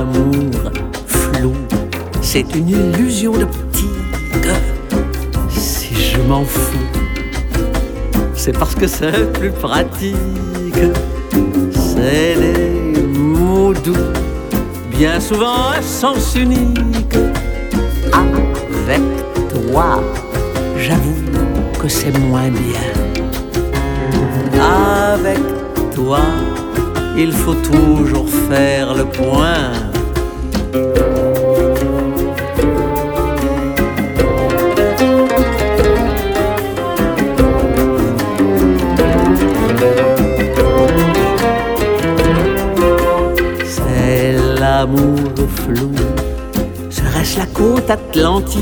l'amour flou, c'est une illusion d'optique. Si je m'en fous, c'est parce que c'est plus pratique. C'est les mots doux, bien souvent à sens unique. Avec toi, j'avoue que c'est moins bien. Avec toi, il faut toujours faire le point. C'est l'amour flou, serait-ce la côte atlantique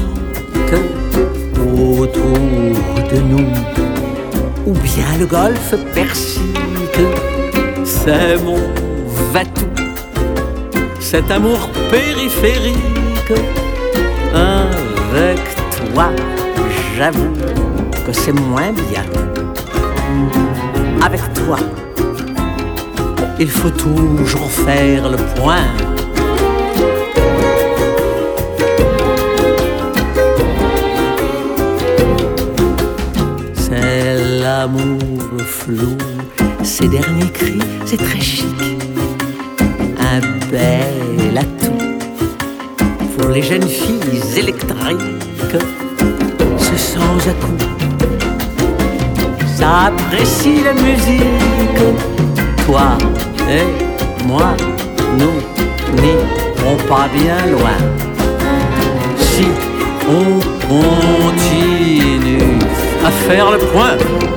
autour de nous, ou bien le golfe Persique? C'est mon va-tout, cet amour périphérique. Avec toi, j'avoue que c'est moins bien. Avec toi, il faut toujours faire le point. C'est l'amour flou, ces derniers cris, c'est très chic. Un bel atout pour les jeunes filles électriques. C'est sans à-coup, ça apprécie la musique. Toi et moi, nous n'irons pas bien loin si on continue à faire le point.